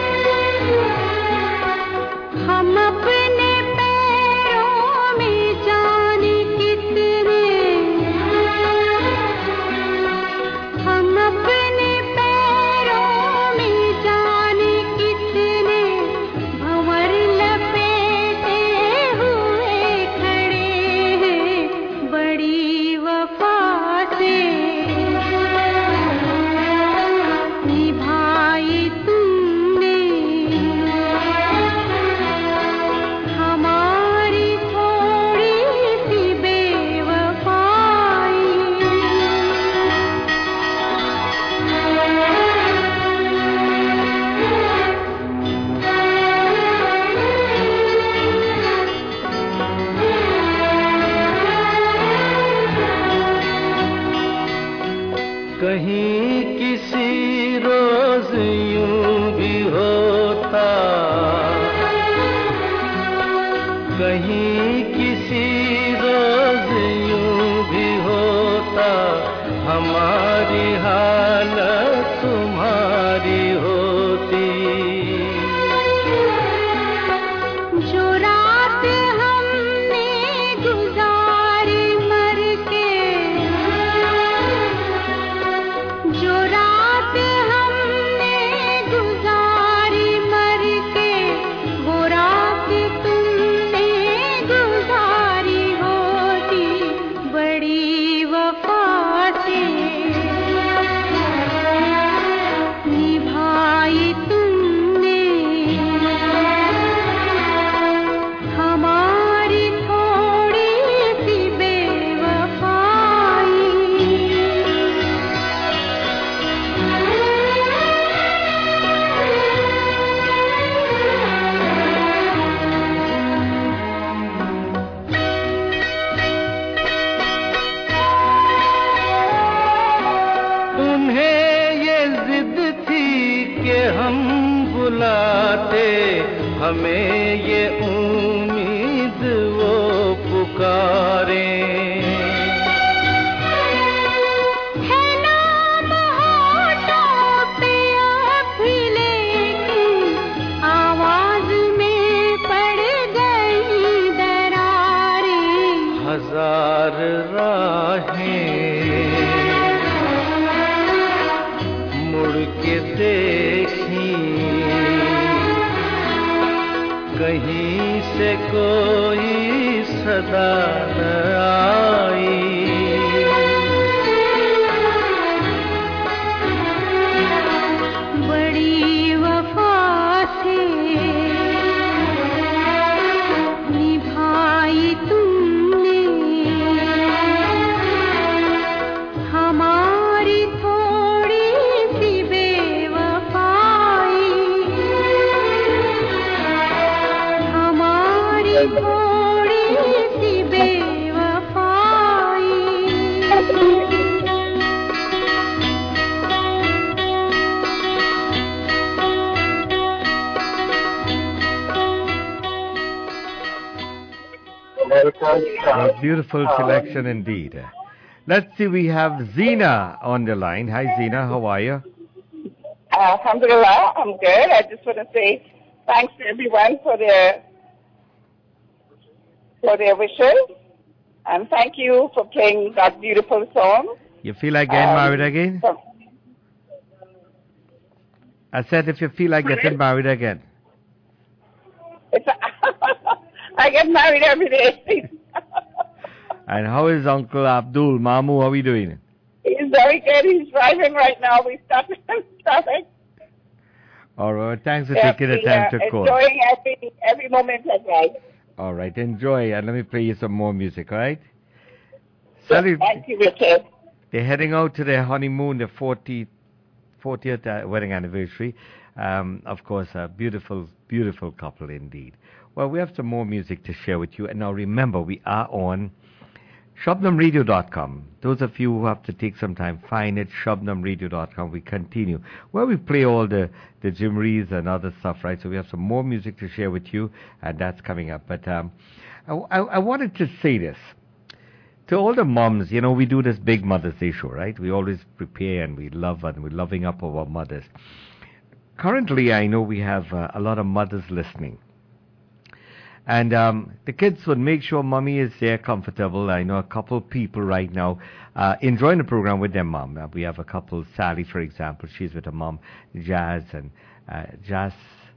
Speaker 16: हम अपने पैरों में जाने कितने, हम अपने पैरों में जाने कितने भंवर लपेटे हुए खड़े हैं। बड़ी वफा से निभाई तुमने हमारी थोड़ी सी बेवफाई।
Speaker 17: कहीं किसी रोज यूं भी होता, कहीं किसी रोज यूं भी होता, हमारी हालत तुम्हारी होती।
Speaker 16: जो रात हमने गुजारी मर के, जो रात हमने गुजारी मर के, वो रात तुमने गुजारी होती। बड़ी वफा से निभाई तुमने हमारी थोड़ी सी बेवफाई।
Speaker 17: उन्हें ये जिद थी कि हम बुलाते, हमें ये ऊँट पुकारें
Speaker 16: है नाम होठों पे अब भी लेकिन आवाज में पड़ गई दरारें
Speaker 17: हजार राहें मुड़ के देखी कहीं से कोई सदा न आई
Speaker 16: बड़ी वफा से निभाई तुमने हमारी थोड़ी सी बेवफाई हमारी थोड़ी सी बेवफाई
Speaker 1: A beautiful selection indeed. Let's see, we have Zina on the line. Hi Zina, how are you?
Speaker 18: Uh, Alhamdulillah, I'm good. I just want to say thanks to everyone for their for their wishes, and thank you for playing that beautiful song.
Speaker 1: You feel like getting
Speaker 18: Um,
Speaker 1: married again?
Speaker 18: so-
Speaker 1: I said if you feel like getting married again.
Speaker 18: It's I get married every day.
Speaker 1: And how is Uncle Abdul? Mamu, how are we doing?
Speaker 18: He's very good. He's driving right now. We stopped in traffic.
Speaker 1: All right, thanks for
Speaker 18: Yeah,
Speaker 1: taking the
Speaker 18: we,
Speaker 1: time
Speaker 18: uh,
Speaker 1: to call.
Speaker 18: Enjoying every every moment of life.
Speaker 1: All right, enjoy, and let me play you some more music, all right? Sally,
Speaker 18: Thank you, Richard.
Speaker 1: they're heading out to their honeymoon, their fortieth, fortieth uh, wedding anniversary. Um, of course, a beautiful, beautiful couple indeed. Well, we have some more music to share with you. And now remember, we are on Shabnam Radio dot com. Those of you who have to take some time, find it, Shabnam Radio dot com. We continue, where we play all the, the Jimries and other stuff, right? So we have some more music to share with you, and that's coming up. But um, I, I, I wanted to say this. To all the moms, you know, we do this big Mother's Day show, right? We always prepare and we love and we're loving up our mothers. Currently, I know we have uh, a lot of mothers listening. And um, the kids would make sure mommy is there comfortable. I know a couple people right now uh, enjoying the program with their mom. Uh, we have a couple, Sally, for example. She's with her mom, Jazz, and uh, Jazz,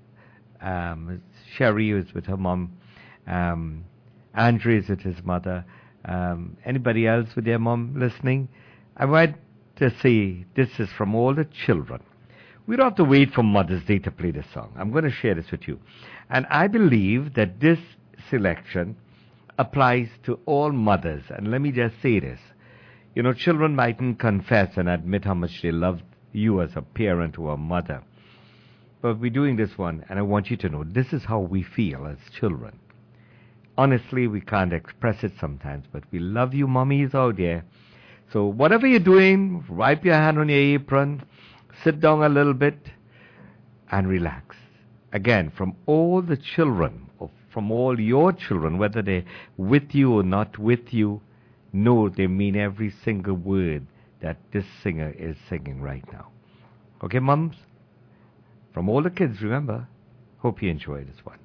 Speaker 1: um, Sherry is with her mom. Um, Andre is with his mother. Um, anybody else with their mom listening? I want to say this is from all the children. We don't have to wait for Mother's Day to play this song. I'm going to share this with you. And I believe that this selection applies to all mothers. And let me just say this. You know, children mightn't confess and admit how much they love you as a parent or a mother. But we're doing this one, and I want you to know this is how we feel as children. Honestly, we can't express it sometimes, but we love you, mummies out there. So whatever you're doing, wipe your hand on your apron, sit down a little bit, and relax. Again, from all the children, or from all your children, whether they're with you or not with you, know they mean every single word that this singer is singing right now. Okay, mums? From all the kids, remember. Hope you enjoy this one.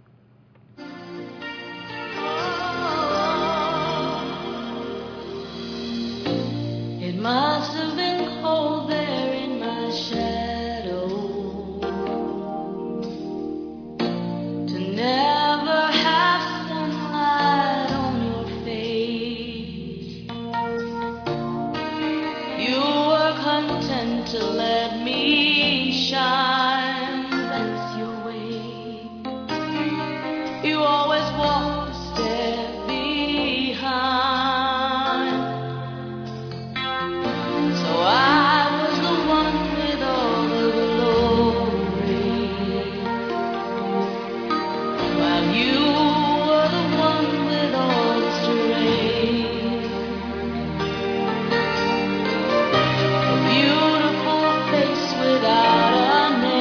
Speaker 19: It must have been cold there in my shadow to never have sunlight on your face. You were content to let me shine, that's your way. You always walked a step behind. So I was the one with all the glory, while you were the one with all the strength. A beautiful face without a name.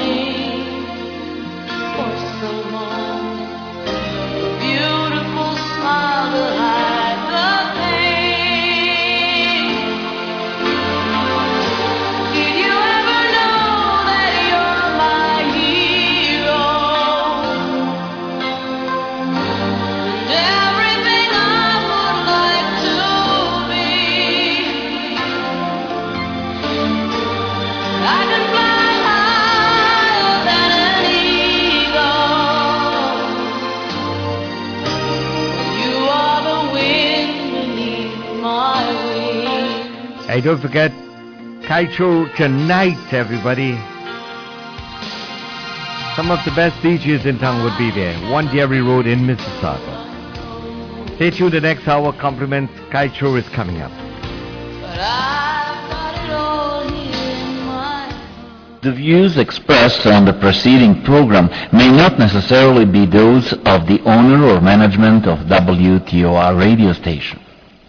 Speaker 1: Hey, don't forget, Kite Show tonight, everybody. Some of the best D Js in town would be there. One Dairy Road in Mississauga. Stay tuned, the next hour compliments Kite Show is coming up.
Speaker 20: The views expressed on the preceding program may not necessarily be those of the owner or management of W T O R radio station.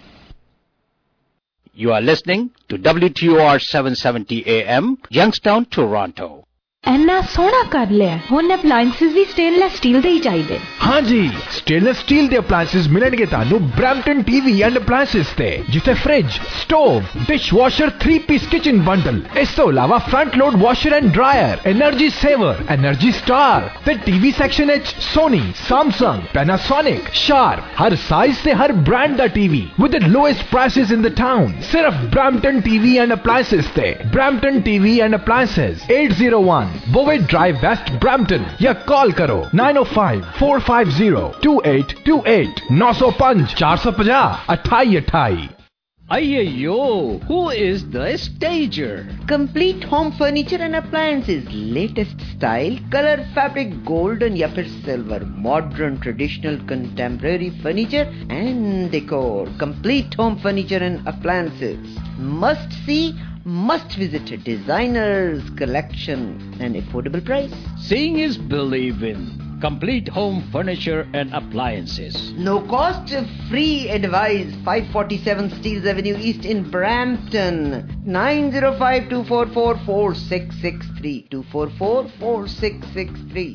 Speaker 21: You are listening to W T O R seven seventy A M, Youngstown, Toronto.
Speaker 22: ਐਨਾ ਸੋਹਣਾ ਕਰ ਲਿਆ ਹੁਣ appliances ਵੀ stainless steel ਦੇ ਹੀ ਚਾਹੀਦੇ
Speaker 23: हाँ जी स्टेनलेस स्टील ਦੇ ਅਪਲਾਈਐਂਸਸ ਮਿਲਣਗੇ ਤੁਹਾਨੂੰ ਬ੍ਰੈਂਪਟਨ ਟੀਵੀ ਐਂਡ ਅਪਲਾਈਐਂਸਸ ਤੇ ਜਿੱਥੇ fridge stove dishwasher three piece kitchen bundle ਇਸ ਤੋਂ ਇਲਾਵਾ front load washer and dryer energy saver energy star ਤੇ ਟੀਵੀ ਸੈਕਸ਼ਨ ਵਿੱਚ ਸੋਨੀ ਸੈਮਸੰਗ ਪੈਨਾਸੋਨਿਕ ਸ਼ਾਰਪ ਹਰ ਸਾਈਜ਼ ਤੇ ਹਰ ਬ੍ਰਾਂਡ ਦਾ TV with the lowest prices in the town ਸਿਰਫ ਬ੍ਰੈਂਪਟਨ ਟੀਵੀ ਐਂਡ ਅਪਲਾਈਐਂਸਸ ਤੇ Brampton TV and appliances eight oh one Bowen Drive West Brampton या call करो nine oh five, four five zero, two eight two eight nine oh five, four five zero, अट्ठाई अट्ठाई
Speaker 24: Ayyo, who is the stager?
Speaker 7: Complete home furniture and appliances, latest style, color, fabric, golden या फिर silver, modern, traditional, contemporary furniture and decor. Complete home furniture and appliances. Must see, must visit a designer's collection and affordable price.
Speaker 24: Seeing is believing. Complete home furniture and appliances.
Speaker 7: No cost, free advice. five forty-seven Steeles Avenue East in Brampton. nine oh five, two four four, four six six three. two four four, four six six three.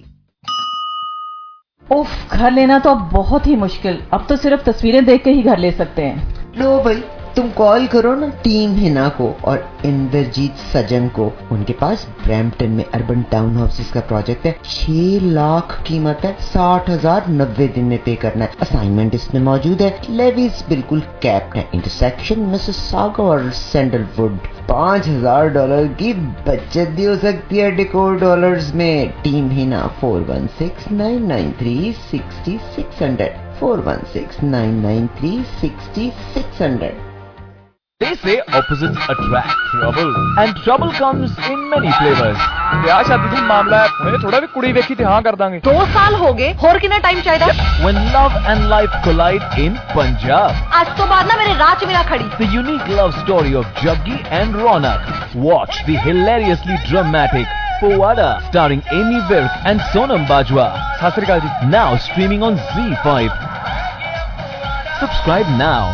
Speaker 25: उफ, घर लेना तो अब बहुत ही मुश्किल. अब तो सिर्फ तस्वीरें देख के ही घर ले सकते हैं.
Speaker 7: लो भाई, तुम कॉल करो ना टीम हिना को और इंद्रजीत सजन को. उनके पास ब्रैम्पटन में अर्बन टाउन हाउसेस का प्रोजेक्ट है. छह लाख कीमत है. साठ हजार नब्बे दिन में पे करना है. असाइनमेंट इसमें मौजूद है. लेवीज बिल्कुल कैप्ड है. इंटरसेक्शन मिसिसागा और सैंडलवुड. पाँच हजार डॉलर की बचत भी हो सकती है डेकोर डॉलर्स में. Team Hina four one six, nine nine three, six six zero zero. four one six, nine nine three, six six zero zero.
Speaker 26: They say opposites attract trouble, and trouble comes in many flavors. ਵਿਆਹ ਸ਼ਾਦੀ ਦੀ ਮਾਮਲਾ ਹੈ, ਹੁਣੇ ਥੋੜਾ ਵੀ ਕੁੜੀ ਵੇਖੀ ਤੇ ਹਾਂ ਕਰ ਦਾਂਗੇ.
Speaker 22: ਦੋ ਸਾਲ ਹੋ ਗਏ, ਹੋਰ ਕਿੰਨਾ ਟਾਈਮ ਚਾਹੀਦਾ?
Speaker 26: When love and life collide in Punjab.
Speaker 22: ਅੱਜ ਤੋਂ ਬਾਅਦ ਨਾ ਮੇਰੇ ਰਾਹ 'ਚ ਵੀ ਨਾ ਖੜੀ.
Speaker 26: The unique love story of Jaggi and Ronak. Watch the hilariously dramatic Powada, starring Amy Virk and Sonam Bajwa. Sat Sri ਅਕਾਲ ਜੀ. Now streaming on Z five. Subscribe now.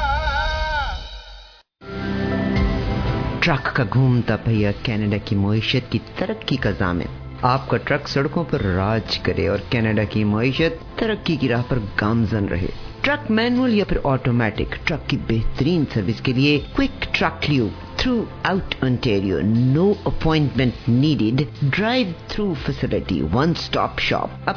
Speaker 7: Truck का घूमता पहिया कनाडा की मईशत की तरक्की का ज़ामिन. आपका ट्रक सड़कों पर राज करे और कनाडा की मईशत तरक्की की राह पर गामजन रहे. ट्रक मैनुअल या फिर ऑटोमेटिक, ट्रक की बेहतरीन सर्विस के लिए quick truck lube throughout Ontario. No appointment needed. Drive through facility. One stop shop.